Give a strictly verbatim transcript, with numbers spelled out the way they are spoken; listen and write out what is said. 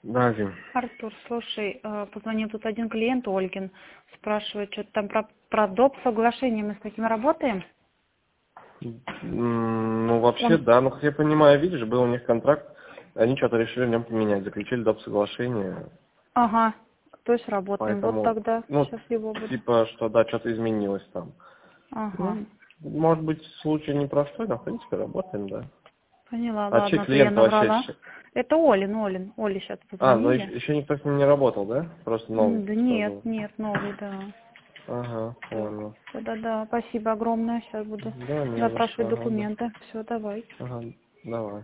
Да, Зин. Артур, слушай, э, позвонил тут один клиент, Ольгин, спрашивает, что-то там про, про доп. Соглашение, мы с таким работаем? М, Ну, вообще, Он, да. Ну, как я понимаю, видишь, был у них контракт, они что-то решили в нем поменять, заключили доп. Соглашение, ага, то есть работаем. Вот поэтому, тогда ну, сейчас его буду. типа, что, да, что-то изменилось там. Ага, Ну, может быть, случай непростой, но, в принципе, работаем, да. поняла, А чей ладно, а то я клиент вообще? наврала. щ- Это Олин, Олин, Оле сейчас А, ну, позвонили. еще, еще никто с ним не работал, да? Просто новый М, Да нет, сразу. нет, новый, да. Ага, Все, понял. да-да-да, спасибо огромное, сейчас буду Да, не за что, запрашивать ага, да. документы. Все, давай. Ага, давай.